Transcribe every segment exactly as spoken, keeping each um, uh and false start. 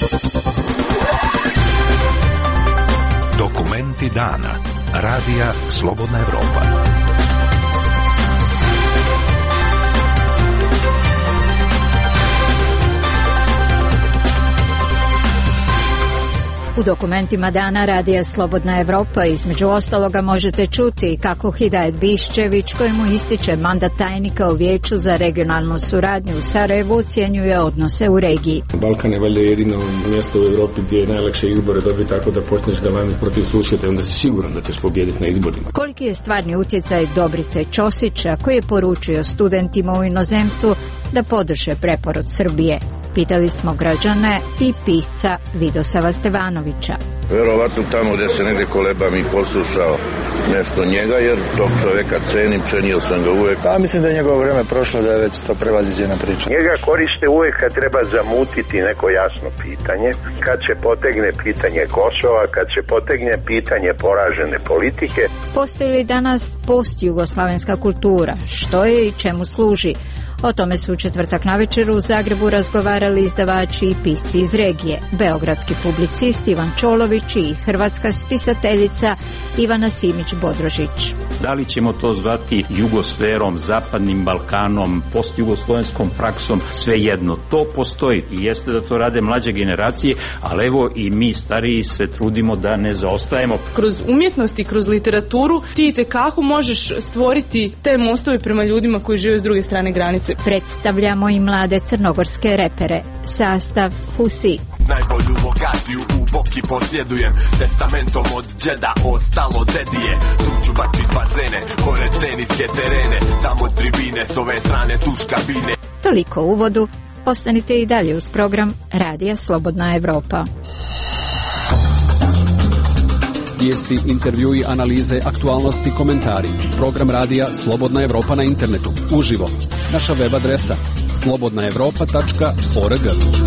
Dokumenti dana. Radija Slobodna Evropa. U dokumentima dana Radija Slobodna Evropa između ostaloga možete čuti kako Hidajet Biščević, kojemu ističe mandat tajnika u Vijeću za regionalnu suradnju u Sarajevu, ocjenjuje odnose u regiji. Balkan je valjda jedino mjesto u Europi gdje je najlakše izbore dobiti tako da počneš galamiti protiv susjeda i onda si siguran da ćeš pobijediti na izborima. Koliki je stvarni utjecaj Dobrice Ćosića, koji je poručio studentima u inozemstvu da podrže preporod Srbije? Pitali smo građane i pisca Vidosava Stevanovića. Verovatno tamo gdje se negdje kolebam i poslušao nešto njega, jer tog čovjeka cenim, cenio sam ga uvijek. Pa mislim da je njegovo vrijeme prošlo, da je već to prevaziđena priča. Njega koriste uvijek kad treba zamutiti neko jasno pitanje, kad se potegne pitanje Kosova, kad se potegne pitanje poražene politike. Postoji li danas post-jugoslavenska kultura? Što je i čemu služi? O tome su u četvrtak navečer u Zagrebu razgovarali izdavači i pisci iz regije, beogradski publicist Ivan Čolović i hrvatska spisateljica Ivana Simić-Bodrožić. Da li ćemo to zvati jugosferom, zapadnim Balkanom, postjugoslovenskom praksom, svejedno. To postoji i jeste da to rade mlađe generacije, ali evo i mi stariji se trudimo da ne zaostajemo. Kroz umjetnost i kroz literaturu ti itekako možeš stvoriti te mostove prema ljudima koji žive s druge strane granice. Predstavljamo i mlade crnogorske repere. Sastav Husi. Najbolju vokaciju u boki posjedujem, testamentom od džeda ostalo dedije. Tu ću bačit bazene, pored teniske terene, tamo tribine, s ove strane tuš kabine. Toliko u uvodu, ostanite i dalje uz program Radija Slobodna Evropa. Vijesti, intervjui, analize, aktualnosti, komentari. Program Radija Slobodna Evropa na internetu, uživo. Naša web adresa slobodna evropa tačka org.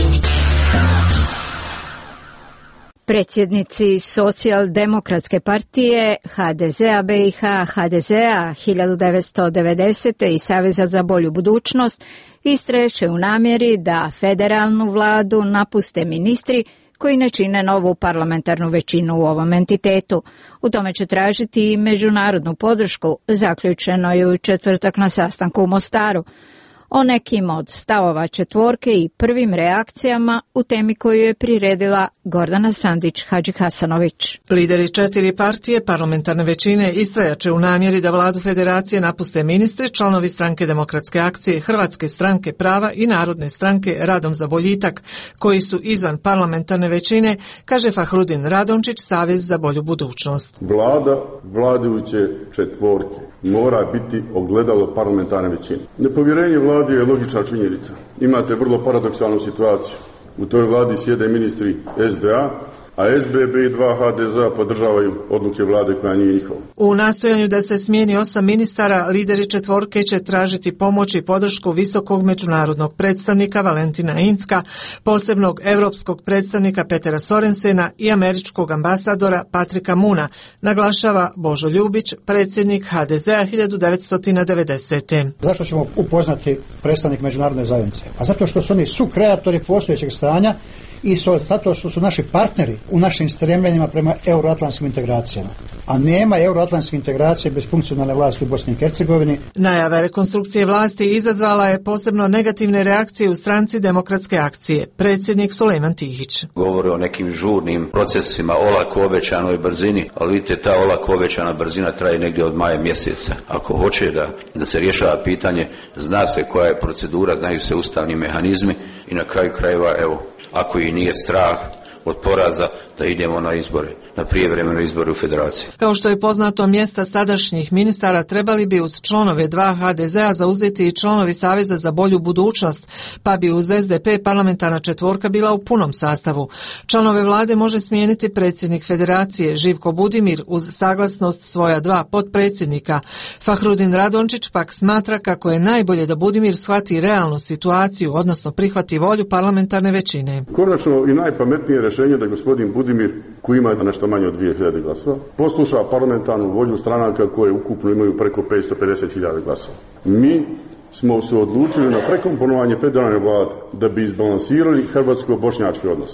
Predsjednici Socijaldemokratske partije, ha de zea be i ha, ha de zea hiljadu devetsto devedesete i Saveza za bolju budućnost istrajče u namjeri da federalnu vladu napuste ministri koji ne čine novu parlamentarnu većinu u ovom entitetu. U tome će tražiti i međunarodnu podršku, zaključeno je u četvrtak na sastanku u Mostaru. O nekim od stavova četvorke i prvim reakcijama u temi koju je priredila Gordana Sandić-Hadžihasanović. Lideri četiri partije parlamentarne većine istrajače u namjeri da vladu federacije napuste ministri, članovi Stranke demokratske akcije, Hrvatske stranke prava i Narodne stranke Radom za boljitak, koji su izvan parlamentarne većine, kaže Fahrudin Radončić, Savez za bolju budućnost. Vlada vladajuće četvorke mora biti ogledalo parlamentarne većine. Nepovjerenje vladi je logična činjenica. Imate vrlo paradoksalnu situaciju. U toj vladi sjede ministri es de a, a es be be i dva ha de zea podržavaju odluke vlade koja nije njihova. U nastojanju da se smijeni osam ministara, lideri četvorke će tražiti pomoć i podršku visokog međunarodnog predstavnika Valentina Incka, posebnog europskog predstavnika Petera Sorensena i američkog ambasadora Patrika Muna, naglašava Božo Ljubić, predsjednik ha de zea hiljadu devetsto devedesete. Zašto ćemo upoznati predstavnik međunarodne zajednice? Pa zato što su oni sukreatori postojećeg stanja i zato što su naši partneri u našim stremljenjima prema euroatlantskim integracijama. A nema euroatlantske integracije bez funkcionalne vlasti u Bosni i Hercegovini. Najava rekonstrukcije vlasti izazvala je posebno negativne reakcije u stranci Demokratske akcije. Predsjednik Sulejman Tihić. Govore o nekim žurnim procesima, olako obećanoj brzini, ali vidite, ta olako obećana brzina traje negdje od maja mjeseca. Ako hoće da, da se rješava pitanje, zna se koja je procedura, znaju se ustavni mehanizmi i na kraju krajeva, evo, ako i nije strah od poraza, da idemo na izbore, na prijevremene izbore u federaciji. Kao što je poznato, mjesta sadašnjih ministara trebali bi uz članove dva ha de zea zauzeti i članovi Saveza za bolju budućnost, pa bi uz es de pe parlamentarna četvorka bila u punom sastavu. Članove vlade može smijeniti predsjednik federacije Živko Budimir uz saglasnost svoja dva potpredsjednika. Fahrudin Radončić pak smatra kako je najbolje da Budimir shvati realnu situaciju, odnosno prihvati volju parlamentarne većine. Konačno i najpametnije rješenje da gospodin Budimir, koji ima nešto manje od dvije hiljade glasova, posluša parlamentarnu volju stranaka koje ukupno imaju preko petsto pedeset hiljada glasova. Mi smo se odlučili na prekomponovanje federalne vlade da bi izbalansirali hrvatsko-bošnjački odnos.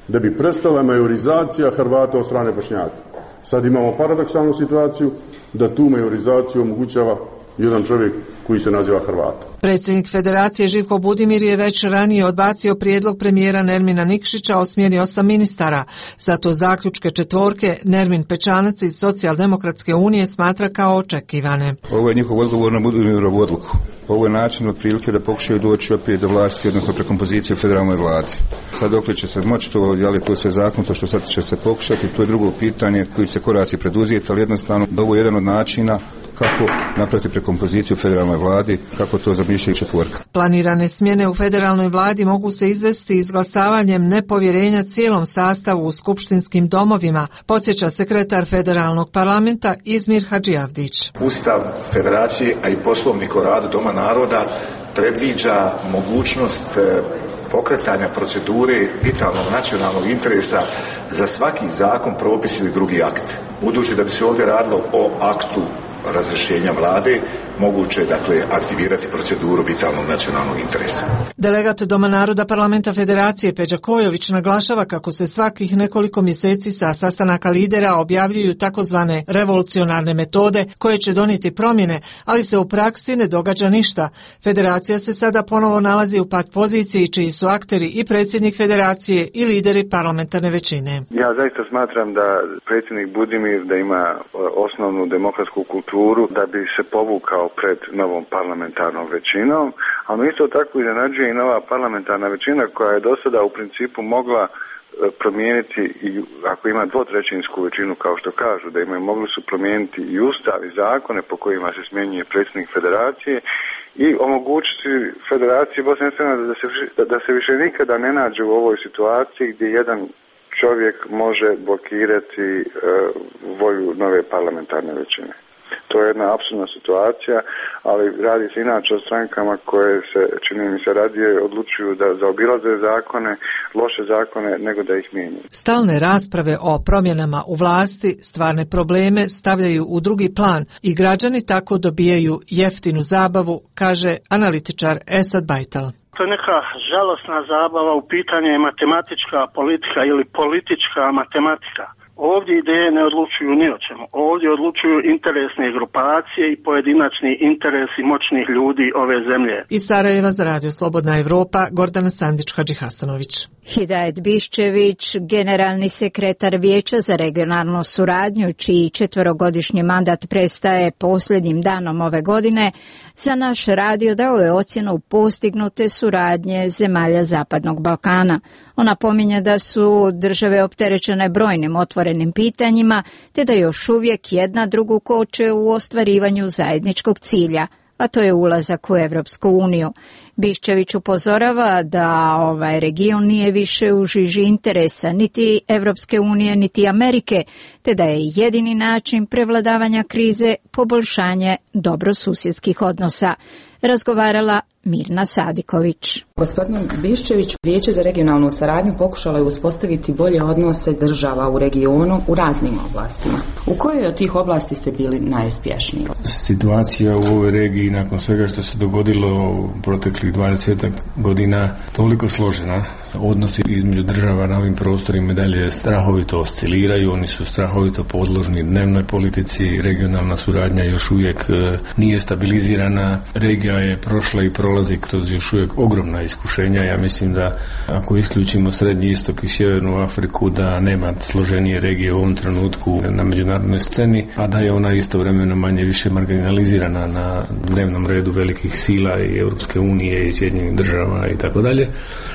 da bi prestala majorizacija Hrvata od strane Bošnjaka. Sad imamo paradoksalnu situaciju da tu majorizaciju omogućava jedan čovjek koji se naziva Hrvatom. Predsjednik Federacije Živko Budimir je već ranije odbacio prijedlog premijera Nermina Nikšića o smjeni osam ministara. Zato zaključke četvorke Nermin Pečanac iz Socijaldemokratske unije smatra kao očekivane. Ovo je njihov odgovor na Budimirovu odluku. Ovo je način otprilike da pokušaju doći opet do vlasti, odnosno prekompozicije u federalnoj vladi. Sad dok će se moći to, je li to sve zakonito što sad će se pokušati, to je drugo pitanje koji se koraci preduzeti, ali jednostavno ovo je jedan od načina kako napraviti prekompoziciju u federalnoj vladi, kako to zamišlja i četvorka. Planirane smjene u federalnoj vladi mogu se izvesti izglasavanjem nepovjerenja cijelom sastavu u skupštinskim domovima, podsjeća sekretar federalnog parlamenta Izmir Hadžijavdić. Ustav federacije, a i poslovnik o radu Doma naroda predviđa mogućnost pokretanja procedure vitalnog nacionalnog interesa za svaki zakon, propis ili drugi akt. Budući da bi se ovdje radilo o aktu razrješenja vlade, moguće je dakle aktivirati proceduru vitalnog nacionalnog interesa. Delegat Doma naroda Parlamenta Federacije Peđa Kojović naglašava kako se svakih nekoliko mjeseci sa sastanaka lidera objavljuju takozvane revolucionarne metode koje će donijeti promjene, ali se u praksi ne događa ništa. Federacija se sada ponovo nalazi u pat poziciji čiji su akteri i predsjednik Federacije i lideri parlamentarne većine. Ja zaista smatram da predsjednik Budimir da ima osnovnu demokratsku kulturu da bi se povukao pred novom parlamentarnom većinom, ali isto tako iznenađuje i nova parlamentarna većina koja je do sada u principu mogla promijeniti, i ako ima dvotrećinsku većinu kao što kažu da imaju, mogli su promijeniti i ustav i zakone po kojima se smjenjuje predsjednik federacije i omogućiti federaciji Bosne i Hercegovine da se, da se više nikada ne nađe u ovoj situaciji gdje jedan čovjek može blokirati uh, volju nove parlamentarne većine. To je jedna apsurdna situacija, ali radi se inače o strankama koje se, čini mi se, radije odlučuju da zaobilaze zakone, loše zakone, nego da ih mijenjaju. Stalne rasprave o promjenama u vlasti stvarne probleme stavljaju u drugi plan i građani tako dobijaju jeftinu zabavu, kaže analitičar Esad Bajtal. To je neka žalosna zabava, u pitanju je matematička politika ili politička matematika. Ovdje ideje ne odlučuju ni o čemu. Ovdje odlučuju interesne grupacije i pojedinačni interesi moćnih ljudi ove zemlje. Iz Sarajeva za Radio Slobodna Evropa, Gordana Sandić-Hadžihasanović. Hidajet Biščević, generalni sekretar Vijeća za regionalnu suradnju, čiji četverogodišnji mandat prestaje posljednjim danom ove godine, za naš radio dao je ocjenu postignute suradnje zemalja Zapadnog Balkana. Ona pominje da su države opterećene brojnim otvorenim pitanjima, te da još uvijek jedna drugu koče u ostvarivanju zajedničkog cilja, a to je ulazak u Evropsku uniju. Biščević upozorava da ovaj region nije više u žiži interesa niti Evropske unije niti Amerike, te da je jedini način prevladavanja krize poboljšanje dobrosusjedskih odnosa. Razgovarala Mirna Sadiković. Gospodin Biščević, Vijeće za regionalnu saradnju pokušalo je uspostaviti bolje odnose država u regionu u raznim oblastima. U kojoj od tih oblasti ste bili najuspješniji? Situacija u ovoj regiji nakon svega što se dogodilo u proteklih dvadeset godina toliko složena. Odnosi između država na ovim prostorima dalje strahovito osciliraju, oni su strahovito podložni dnevnoj politici, regionalna suradnja još uvijek nije stabilizirana, regija je prošla i prolazi kroz još uvijek ogromna iskušenja. Ja mislim da ako isključimo Srednji istok i Sjevernu Afriku, da nema složenije regije u ovom trenutku na međunarodnoj sceni, a da je ona istovremeno manje više marginalizirana na dnevnom redu velikih sila i Europske unije i Sjedinjenih država i tako dalje.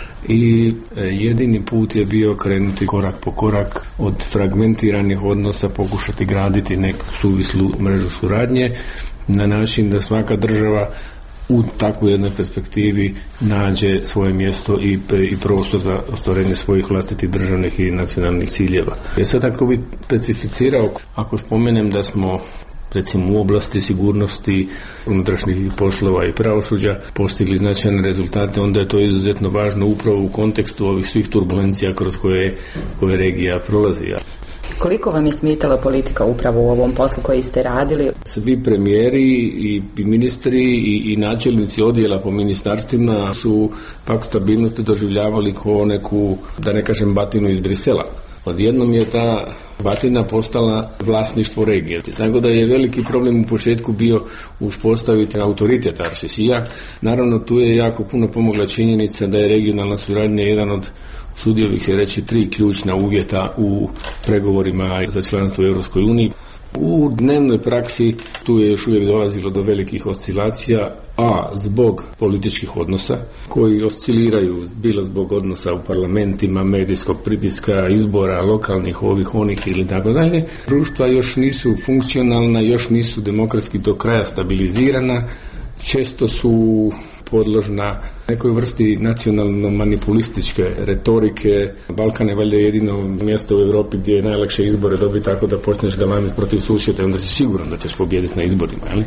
I jedini put je bio krenuti korak po korak od fragmentiranih odnosa, pokušati graditi neku suvislu mrežu suradnje na način da svaka država u takvoj jednoj perspektivi nađe svoje mjesto i, i prostor za ostvarenje svojih vlastitih državnih i nacionalnih ciljeva. Ja sad ako bi specificirao, ako spomenem da smo recimo u oblasti sigurnosti, unutrašnjih poslova i pravosuđa postigli značajne rezultate, onda je to izuzetno važno upravo u kontekstu ovih svih turbulencija kroz koje, koje regija prolazi. Koliko vam je smetala politika upravo u ovom poslu koji ste radili? Svi premijeri i ministri i, i načelnici odjela po ministarstvima su pak stabilnosti doživljavali kao neku, da ne kažem, batinu iz Brisela. Odjednom je ta batina postala vlasništvo regije. Tako da je veliki problem u početku bio uspostaviti autoritet R C C-a. Naravno, tu je jako puno pomogla činjenica da je regionalna suradnja jedan od, usudio bih se reći, tri ključna uvjeta u pregovorima za članstvo u Europskoj uniji. U dnevnoj praksi tu je još uvijek dolazilo do velikih oscilacija, a zbog političkih odnosa koji osciliraju, bilo zbog odnosa u parlamentima, medijskog pritiska, izbora, lokalnih, ovih, onih ili tako dalje. Društva još nisu funkcionalna, još nisu demokratski do kraja stabilizirana, često su podložna nekoj vrsti nacionalno-manipulističke retorike. Balkan je valjda jedino mjesto u Europi gdje je najlakše izbore dobiti tako da počneš galamiti protiv susjeda i onda si siguran da ćeš pobijediti na izborima. Ali?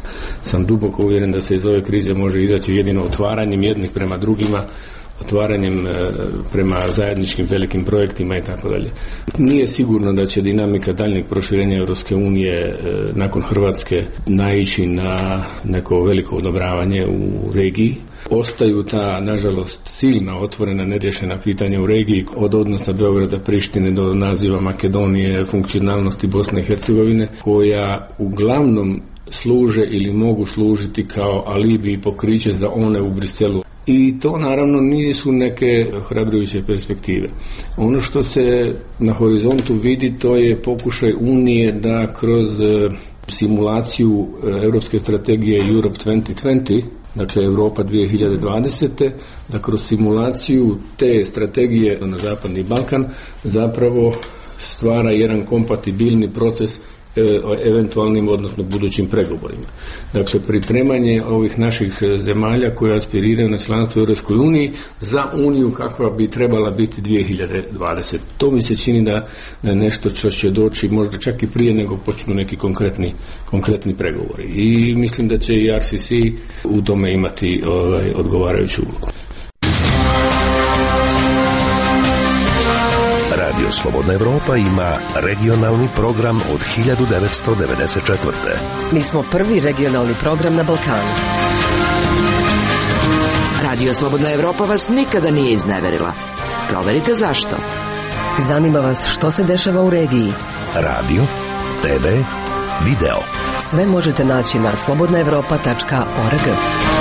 Sam duboko uvjeren da se iz ove krize može izaći jedino otvaranjem jednih prema drugima, otvaranjem e, prema zajedničkim velikim projektima i tako dalje. Nije sigurno da će dinamika daljnjeg proširenja Europske unije e, nakon Hrvatske naići na neko veliko odobravanje u regiji. Ostaju ta, nažalost, silna otvorena neriješena pitanja u regiji, od odnosa Beograda, Prištine do naziva Makedonije, funkcionalnosti Bosne i Hercegovine, koja uglavnom služe ili mogu služiti kao alibi i pokriće za one u Briselu. I to naravno nisu neke hrabrujuće perspektive. Ono što se na horizontu vidi, to je pokušaj Unije da kroz simulaciju europske strategije Europe dvadeset dvadeset, dakle Europa dvije hiljade dvadesete, da kroz simulaciju te strategije na Zapadni Balkan zapravo stvara jedan kompatibilni proces eventualnim, odnosno budućim pregovorima. Dakle, pripremanje ovih naših zemalja koje aspiriraju na članstvo u Europskoj uniji za uniju kakva bi trebala biti dvije hiljade dvadesete. To mi se čini da je nešto što će doći možda čak i prije nego počnu neki konkretni, konkretni pregovori. I mislim da će i R C C u tome imati ovaj, odgovarajuću ulogu. Radio Slobodna Evropa ima regionalni program od hiljadu devetsto devedeset četvrte. Mi smo prvi regionalni program na Balkanu. Radio Slobodna Evropa vas nikada nije izneverila. Proverite zašto. Zanima vas što se dešava u regiji. Radio, te ve, video. Sve možete naći na slobodna evropa tačka org.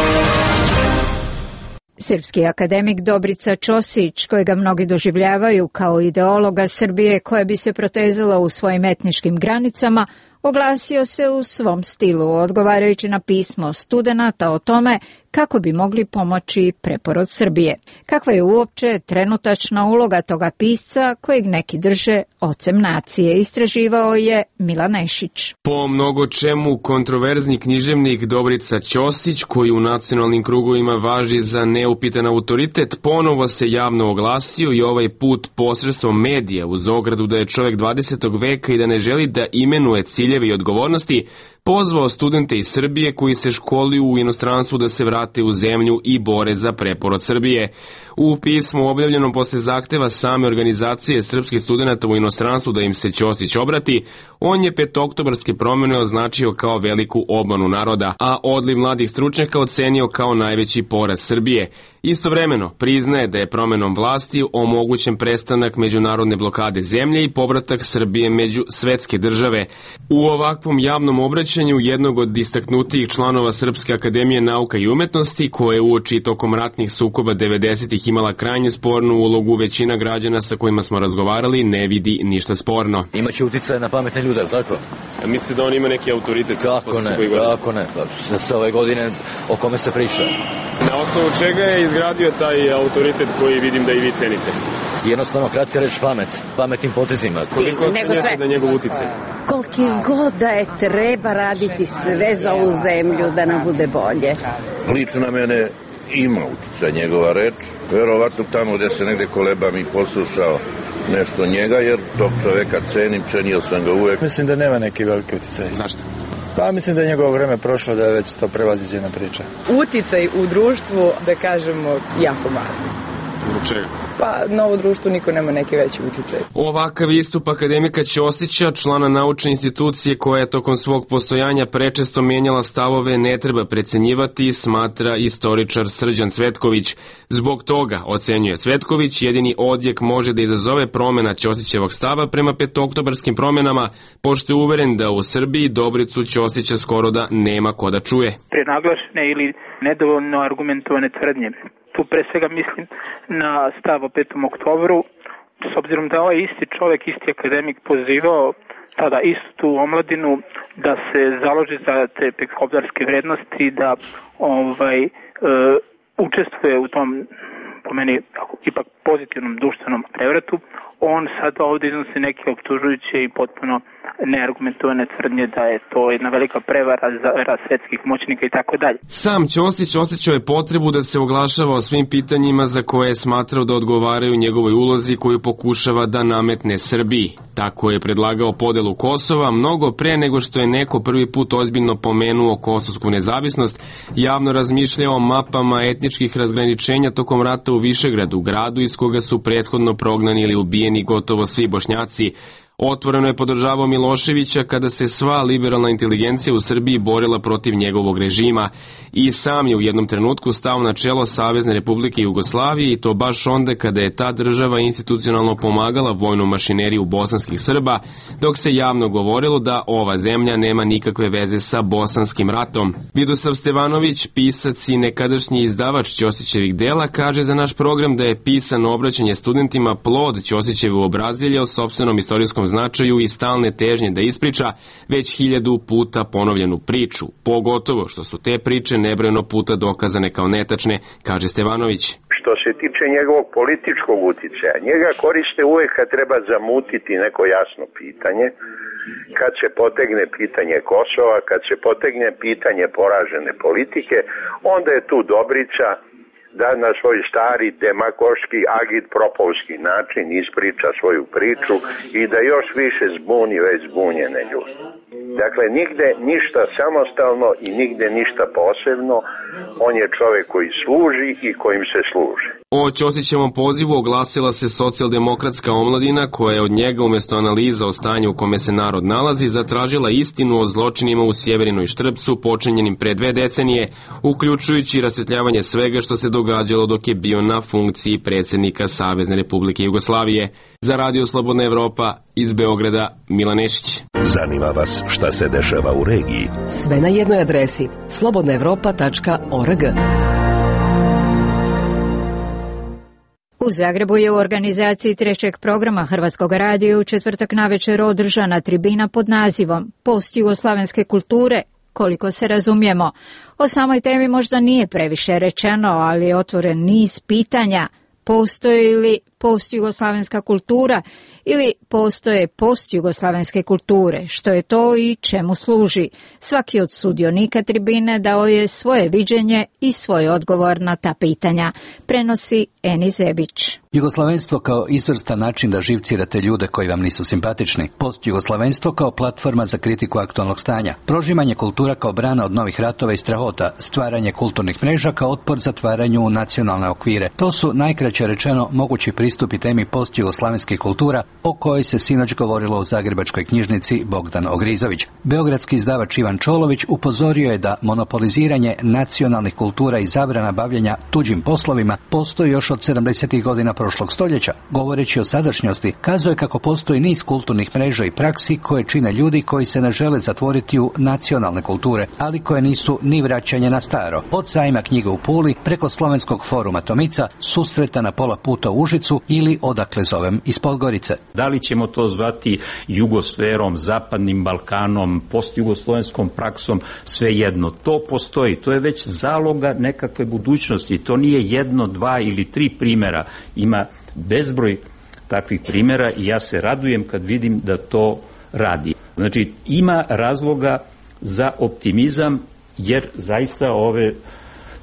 Srpski akademik Dobrica Ćosić, kojega mnogi doživljavaju kao ideologa Srbije koja bi se protezala u svojim etničkim granicama, oglasio se u svom stilu, odgovarajući na pismo studenata o tome kako bi mogli pomoći preporod Srbije. Kakva je uopće trenutačna uloga toga pisca kojeg neki drže ocem nacije, istraživao je Milan Nešić. Po mnogo čemu kontroverzni književnik Dobrica Ćosić, koji u nacionalnim krugovima važi za neupitan autoritet, ponovo se javno oglasio i ovaj put posredstvom medija, uz ogradu da je čovjek dvadesetog veka i da ne želi da imenuje ciljeve i odgovornosti, pozvao studente iz Srbije koji se školuju u inostranstvu da se vrate u zemlju i bore za preporod Srbije. U pismu objavljenom posle zahteva same organizacije srpskih studenta u inostranstvu da im se Ćosić obrati, on je petooktobarske promjene označio kao veliku obmanu naroda, a odliv mladih stručnjaka ocenio kao najveći poraz Srbije. Istovremeno priznaje da je promjenom vlasti omogućen prestanak međunarodne blokade zemlje i povratak Srbije među svetske države. U ovakvom javnom obraćanju jednog od istaknutijih članova Srpske akademije nauka i umetnosti, koje uoči tokom ratnih sukoba devedesetih imala krajnje spornu ulogu, većina građana sa kojima smo razgovarali ne vidi ništa sporno. Imaće uticaje na pametne ljude, tako? A mislite da on ima neki autoritet? Kako ne, kako ne. Za sve ove godine o kome se priča. Na osnovu čega je izgradio taj autoritet koji vidim da i vi cenite? Jednostavno, kratka reč, pamet. Pametnim potezima. Koliko ocenjate da njegov uticaj? Koliki god da je, treba raditi sve za ovu zemlju da nam bude bolje. Lično na mene ima uticaj njegova reč. Verovatno tamo gde se negde kolebam i poslušao nešto njega, jer tog čoveka cenim, cenio sam ga uvek. Mislim da nema neki veliki uticaj. Zašto? Pa mislim da je njegovo vreme prošlo, da je već to prevaziđena priča. Uticaj u društvu, da kažemo, jako malo. Zbog čega? pa na ovo društvo niko nema neki veći utjecaj. Ovakav istup akademika Ćosića, člana naučne institucije koja je tokom svog postojanja prečesto menjala stavove, ne treba precenjivati, smatra istoričar Srđan Cvetković. Zbog toga, ocenjuje Cvetković, jedini odjek može da izazove promena Ćosićevog stava prema petooktobarskim promenama, pošto je uveren da u Srbiji Dobricu Ćosića skoro da nema ko da čuje. Prenaglašene ili nedovoljno argumentovane tvrdnje. Tu pre svega mislim na stav o petom oktobru, s obzirom da ovaj isti čovjek, isti akademik pozivao tada istu tu omladinu da se založi za te petooktobarske vrednosti, da ovaj, e, učestvuje u tom, po meni, ipak pozitivnom društvenom prevratu. On sad ovdje iznosi neke optužujuće i potpuno neargumentovane tvrdnje da je to jedna velika prevara za raz svetskih moćnika i tako dalje. Sam Ćosić osjećao je potrebu da se oglašava o svim pitanjima za koje je smatrao da odgovaraju njegovoj ulozi koju pokušava da nametne Srbiji. Tako je predlagao podelu Kosova mnogo pre nego što je neko prvi put ozbiljno pomenuo kosovsku nezavisnost, javno razmišljao o mapama etničkih razgraničenja tokom rata u Višegradu, gradu iz koga su prethodno prognani ili ubijeni gotovo svi Bošnjaci. Otvoreno je podržavao Miloševića kada se sva liberalna inteligencija u Srbiji borila protiv njegovog režima i sam je u jednom trenutku stao na čelo Savezne Republike Jugoslavije i to baš onda kada je ta država institucionalno pomagala vojnu mašineriju bosanskih Srba, dok se javno govorilo da ova zemlja nema nikakve veze sa bosanskim ratom. Vidosav Stevanović, pisac i nekadašnji izdavač Ćosićevih dela, kaže za naš program da je pisano obraćanje studentima plod Ćosićeve uobrazilje o sopstvenom istorijskom značaju i stalne težnje da ispriča već hiljadu puta ponovljenu priču, pogotovo što su te priče nebrojeno puta dokazane kao netačne, kaže Stevanović. Što se tiče njegovog političkog uticaja, njega koriste uvek kad treba zamutiti neko jasno pitanje, kad se potegne pitanje Kosova, kad se potegne pitanje poražene politike, onda je tu Dobrica da na svoj stari demagoški agitpropovski način ispriča svoju priču i da još više zbuni već zbunjene ljude. Dakle, nigde ništa samostalno i nigde ništa posebno, on je čovjek koji služi i kojim se služi. O Ćosićevom pozivu oglasila se socijaldemokratska omladina koja je od njega umjesto analiza o stanju u kome se narod nalazi zatražila istinu o zločinima u Sjeverinoj Štrpcu počinjenim pre dve decenije, uključujući rasvetljavanje svega što se događalo dok je bio na funkciji predsjednika Savezne Republike Jugoslavije. Za Radio Slobodna Evropa iz Beograda, Milan Nešić. Zanima vas šta se dešava u regiji? Sve na jednoj adresi slobodna evropa tačka org. U Zagrebu je u organizaciji trećeg programa Hrvatskog radija u četvrtak navečer održana tribina pod nazivom Postjugoslavenske kulture, koliko se razumijemo. O samoj temi možda nije previše rečeno, ali je otvoren niz pitanja. Postoji li postjugoslavenska kultura ili postoje postjugoslavenske kulture, što je to i čemu služi? Svaki od sudionika tribine dao je svoje viđenje i svoj odgovor na ta pitanja, prenosi Eni Zebić. Jugoslavenstvo kao izvrstan način da živcirate ljude koji vam nisu simpatični. Postjugoslavenstvo kao platforma za kritiku aktualnog stanja. Prožimanje kultura kao brana od novih ratova i strahota. Stvaranje kulturnih mreža kao otpor zatvaranju u nacionalne okvire. To su najkraće rečeno mogući pristupi temi postjugoslavenskih kultura o kojoj se sinoć govorilo u zagrebačkoj knjižnici Bogdan Ogrizović. Beogradski izdavač Ivan Čolović upozorio je da monopoliziranje nacionalnih kultura i zabrana bavljenja tuđim poslovima postoji još od sedamdesetih godina prošlog stoljeća. Govoreći o sadašnjosti, kazuje kako postoji niz kulturnih mreža i praksi koje čine ljudi koji se ne žele zatvoriti u nacionalne kulture, ali koje nisu ni vraćanje na staro. Od sajma knjige u Puli, preko slovenskog foruma Tomica, susreta na pola puta u Užicu ili odakle zovem iz Podgorice. Da li ćemo to zvati jugosferom, zapadnim Balkanom, postjugoslovenskom praksom, svejedno. To postoji, to je već zaloga nekakve budućnosti. To nije jedno, dva ili tri primjera. Ima bezbroj takvih primjera i ja se radujem kad vidim da to radi. Znači, ima razloga za optimizam jer zaista ove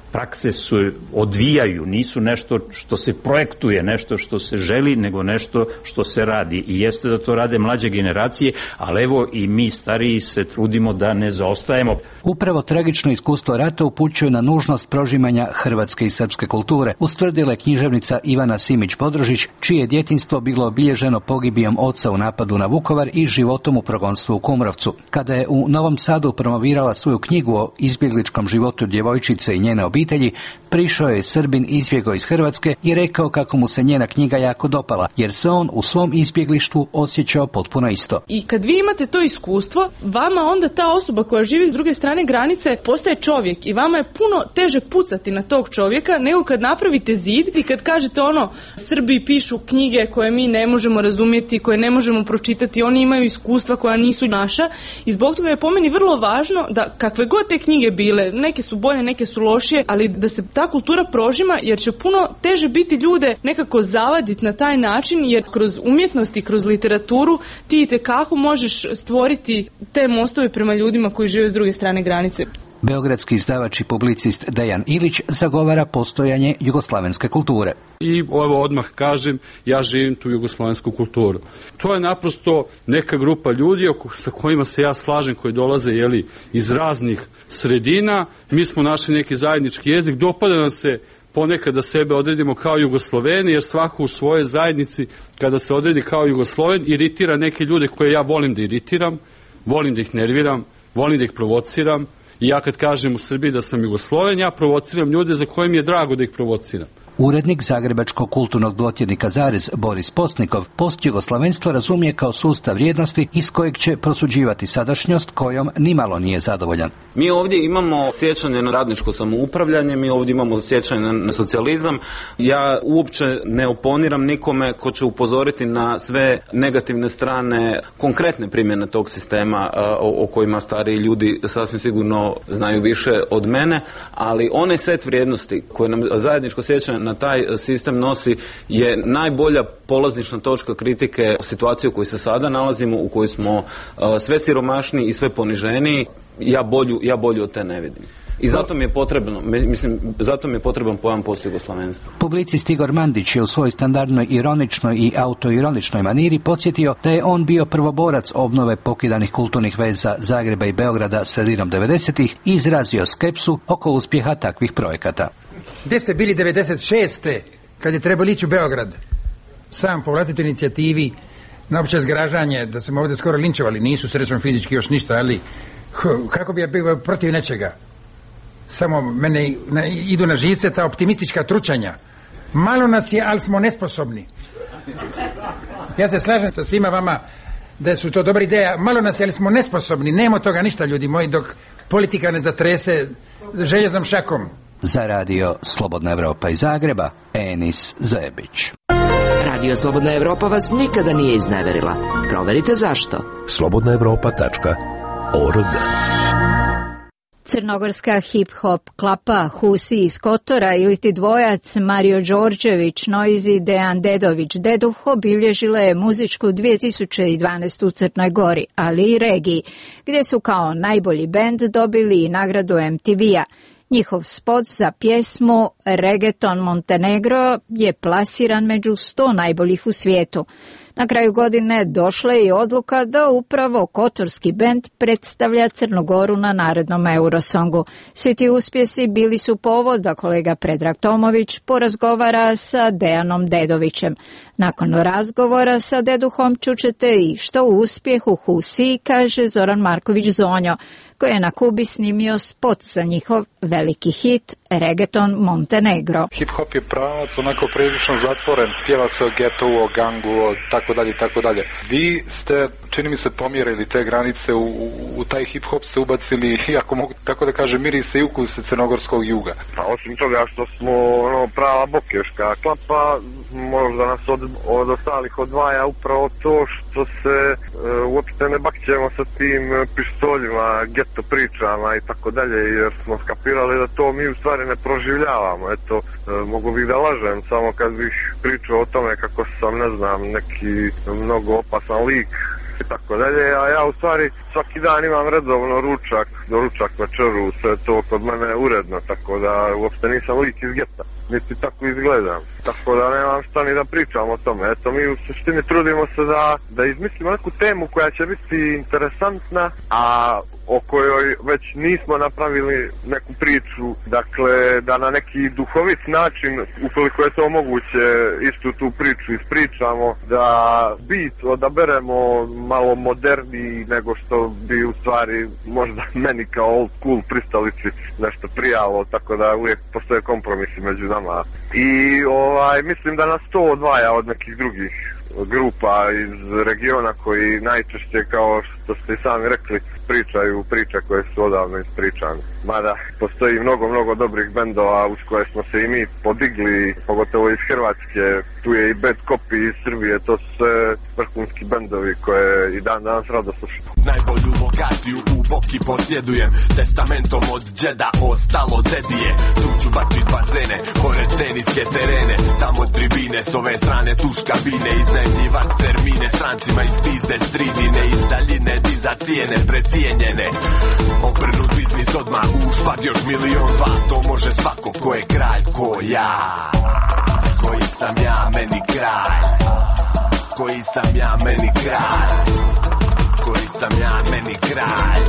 prakse su odvijaju, nisu nešto što se projektuje, nešto što se želi, nego nešto što se radi. I jeste da to rade mlađe generacije, ali evo i mi stariji se trudimo da ne zaostajemo. Upravo tragično iskustvo rata upućuje na nužnost prožimanja hrvatske i srpske kulture, ustvrdila je književnica Ivana Simić-Podružić, čije je djetinjstvo bilo obilježeno pogibijom oca u napadu na Vukovar i životom u progonstvu u Kumrovcu. Kada je u Novom Sadu promovirala svoju knjigu o izbjegličkom životu djevojčice i njene obitelji, prišao je Srbin izbjegao iz Hrvatske i rekao kako mu se njena knjiga jako dopala, jer se on u svom izbjeglištvu osjećao potpuno isto. I kad vi imate to iskustvo, vama onda ta osoba koja živi s druge strane granice postaje čovjek i vama je puno teže pucati na tog čovjeka nego kad napravite zid i kad kažete ono, Srbi pišu knjige koje mi ne možemo razumjeti, koje ne možemo pročitati, oni imaju iskustva koja nisu naša i zbog toga je po meni vrlo važno da kakve god te knjige bile, neke su bolje, neke su lošije, ali da se ta kultura prožima jer će puno teže biti ljude nekako zavaditi na taj način jer kroz umjetnost i kroz literaturu ti itekako možeš stvoriti te mostove prema ljudima koji žive s druge strane granice. Beogradski izdavač i publicist Dejan Ilić zagovara postojanje jugoslavenske kulture. I ovo odmah kažem, ja živim tu jugoslavensku kulturu. To je naprosto neka grupa ljudi sa kojima se ja slažem, koji dolaze jeli, iz raznih sredina. Mi smo našli neki zajednički jezik, dopada nam se ponekad da sebe odredimo kao Jugosloveni, jer svako u svojoj zajednici kada se odredi kao Jugosloven iritira neke ljude koje ja volim da iritiram, volim da ih nerviram, volim da ih provociram. I ja kad kažem u Srbiji da sam Jugosloven, ja provociram ljude za koje mi je drago da ih provociram. Urednik Zagrebačkog kulturnog dvotjednika Zarez Boris Postnikov postjugoslavenstvo razumije kao sustav vrijednosti iz kojeg će prosuđivati sadašnjost kojom nimalo nije zadovoljan. Mi ovdje imamo sjećanje na radničko samoupravljanje, mi ovdje imamo sjećanje na socijalizam. Ja uopće ne oponiram nikome ko će upozoriti na sve negativne strane konkretne primjene tog sistema o, o kojima stariji ljudi sasvim sigurno znaju više od mene, ali onaj set vrijednosti koje nam zajedničko sjećanje na taj sistem nosi je najbolja polaznična točka kritike situacije u kojoj se sada nalazimo, u kojoj smo uh, sve siromašniji i sve poniženiji. Ja bolju, ja bolju od te ne vidim. I zato mi je potrebno, mislim, zato mi je potreban pojam postjugoslavenstva. Publicist Igor Mandić je u svojoj standardnoj ironičnoj i autoironičnoj maniri podsjetio da je on bio prvoborac obnove pokidanih kulturnih veza Zagreba i Beograda sredinom devedesetih i izrazio skepsu oko uspjeha takvih projekata. Gdje ste bili devedeset šeste kad je trebalo ići u Beograd? Sam po vlastitoj inicijativi na opće zgražanje, da smo ovdje skoro linčevali, nisu srećom fizički još ništa, ali kako bi ja bio protiv nečega? Samo mene na, idu na živce ta optimistička tručanja. Malo nas je, ali smo nesposobni. Ja se slažem sa svima vama da su to dobra ideja. Malo nas je, ali smo nesposobni. Nemo toga ništa, ljudi moji, dok politika ne zatrese željeznom šakom. Za radio Slobodna Evropa iz Zagreba, Enis Zebić. Radio Slobodna Evropa vas nikada nije izneverila. Proverite zašto. slobodna evropa tačka org. Crnogorska hip-hop klapa Husi iz Kotora ili ti dvojac Mario Đorđević, Noizi Dejan Dedović Deduh obilježile je muzičku dvije tisuće dvanaeste. u Crnoj Gori, ali i regiji, gdje su kao najbolji bend dobili i nagradu em te ve-a. Njihov spot za pjesmu Reggaeton Montenegro je plasiran među sto najboljih u svijetu. Na kraju godine došla je i odluka da upravo kotorski bend predstavlja Crnu Goru na narednom Eurosongu. Svi ti uspjesi bili su povod da kolega Predrag Tomović porazgovara sa Dejanom Dedovićem. Nakon razgovora sa Deduhom čućete i što u uspjehu Husi kaže Zoran Marković Zonjo, koji je na Kubi snimio spot za njihov veliki hit Reggaeton Montenegro. Hip-hop je pravac onako prilično zatvoren, pjeva se o getovu, o gangu, o tako dalje, tako dalje. Vi ste, čini mi se, pomjerili te granice, u, u taj hip-hop ste ubacili, ako mogu tako da kažem, mirise i ukuse crnogorskog juga. Pa osim toga što smo ono, prava bokeška klapa, možda nas od, od ostalih odvaja upravo to što se e, uopšte ne bakćemo sa tim pištoljima, geto pričama i tako dalje, jer smo skapirali da to mi u stvari ne proživljavamo. Eto, e, mogu bih da lažem samo kad bih pričao o tome kako sam, ne znam, neki mnogo opasan lik i tako dalje, a ja u stvari svaki dan imam redovno ručak, doručak, večeru, sve to kod mene uredno, tako da uopšte nisam lik iz geta, niti tako izgledam, tako da nemam šta ni da pričam o tome. Eto, mi u suštini trudimo se da, da izmislimo neku temu koja će biti interesantna, a o kojoj već nismo napravili neku priču, dakle da na neki duhovit način, ukoliko je to moguće, istu tu priču ispričamo, da bit odaberemo malo moderniji nego što bi u stvari možda meni kao old school pristalici nešto prijalo, tako da uvijek postoje kompromisi među nama. I ovaj, mislim da nas to odvaja od nekih drugih grupa iz regiona koji najčešće, kao što ste i sami rekli, pričaju priče koje su odavno ispričane. Mada postoji mnogo, mnogo dobrih bendova uz koje smo se i mi podigli, pogotovo iz Hrvatske. Tu je i Bad Copy iz Srbije, to su sve vrhunski bendovi koje i dan danas rado slušam. Najbolju lokaciju u Boki posjedujem, testamentom od džeda ostalo dedije. Tu ću bačit bazene, pored teniske terene, tamo tribine, s ove strane tuš kabine, iznajmljivac termine, strancima iz pizde stridine, iz daljine diza cijene precijenjene. Obrnut biznis odmah u špag još milion dva, to može svako ko je kralj, ko ja. Koji sam ja, meni kralj. Koji sam ja, meni kralj. Koji sam ja, meni kralj.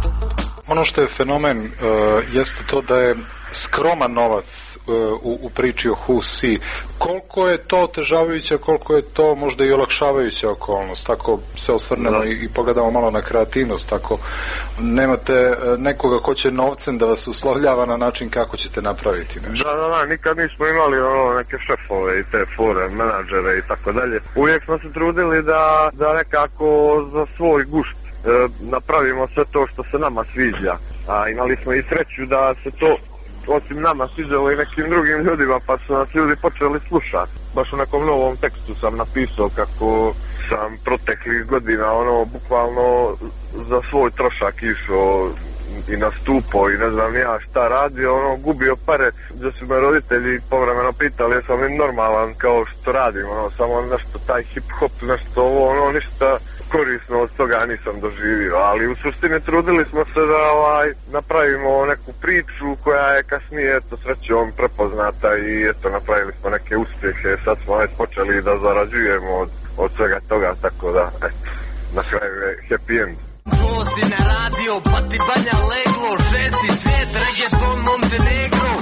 Ono što je fenomen uh, jeste to da je skroman novac uh, u, u priči o Who See. Koliko je to otežavajuća, koliko je to možda i olakšavajuća okolnost, tako se osvrnemo i, i pogledamo malo na kreativnost, tako nemate uh, nekoga ko će novcem da vas uslovljava na način kako ćete napraviti nešto. Da, da, da, nikad nismo imali ono, neke šefove i te fore, menadžere i tako dalje. Uvijek smo se trudili da, da nekako za svoj gušt e, napravimo sve to što se nama sviđa. A imali smo i sreću da se to osim nama sviđalo i nekim drugim ljudima, pa su nas ljudi počeli slušati. Baš u nekom novom tekstu sam napisao kako sam proteklih godina ono bukvalno za svoj trošak išao i nastupao i ne znam ja šta radio, ono gubio pare, gdje su me roditelji povremeno pitali jesam li normalan kao što radim, ono samo nešto taj hip hop, nešto ovo, ono ništa korisno od toga nisam doživio, ali u suštini trudili smo se da ovaj, napravimo neku priču koja je kasnije eto srećom prepoznata i eto napravili smo neke uspjehe, sad smo već počeli da zarađujemo od, od svega toga, tako da eto, na kraju je happy end. Čuo si na radio, pa ti banja leglo, šesti svijet, reggaeton Montenegro.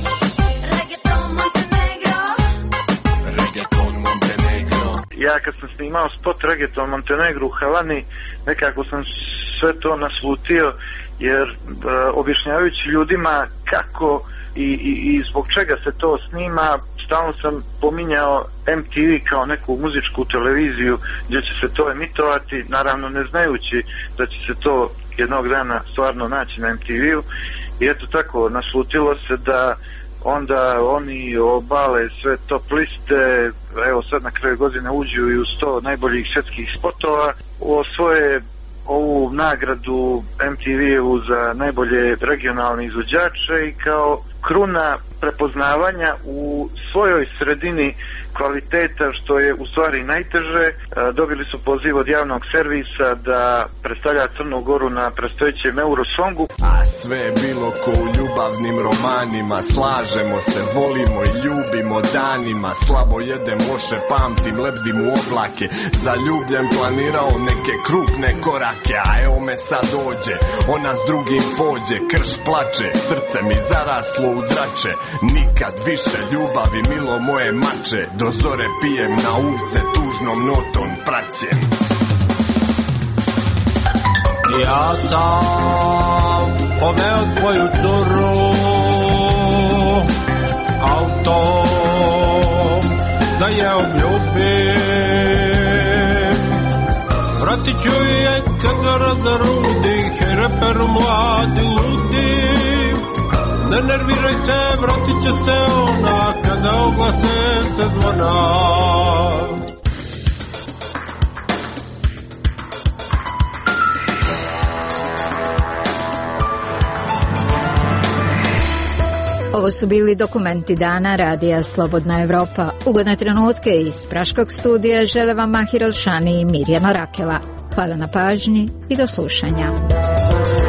Reggaeton Montenegro. Reggaeton Montenegro. Ja kad sam snimao spot Reggaeton Montenegro u Havani, nekako sam sve to naslutio, jer uh, objašnjavajući ljudima kako i, i, i zbog čega se to snima, stalno sam pominjao M T V kao neku muzičku televiziju gdje će se to emitovati, naravno ne znajući da će se to jednog dana stvarno naći na M T V-u. I eto tako, naslutilo se da onda oni obale sve top liste, evo sad na kraju godine uđu i u sto najboljih svjetskih spotova, osvoje ovu nagradu M T V-u za najbolje regionalne izvođače i kao kruna prepoznavanja u svojoj sredini kvaliteta, što je u stvari najteže, dobili su poziv od javnog servisa da predstavlja Crnu Goru na predstojećem Eurosongu. A sve je bilo ko u ljubavnim romanima, slažemo se, volimo i ljubimo danima, slabo jedem, loše pamtim, lebdim u oblake, zaljubljen planirao neke krupne korake, a evo me sad dođe, ona s drugim pođe, krš plače, srce mi zaraslo u drače, nikad više ljubavi milo moje mače, do zore pijem na uvce tužnom notom praćem. Ja sam poveo tvoju curu auto da je obljubim, vratit ću je kad ga razarudi, hej reperu mladi ludi. Ne nerviraj se, vratit će se ona kada oglase se zvona. Ovo su bili dokumenti dana radija Slobodna Evropa. Ugodne trenutke iz Praškog studija žele vam Mahir Elšani i Mirjana Rakela. Hvala na pažnji i do slušanja.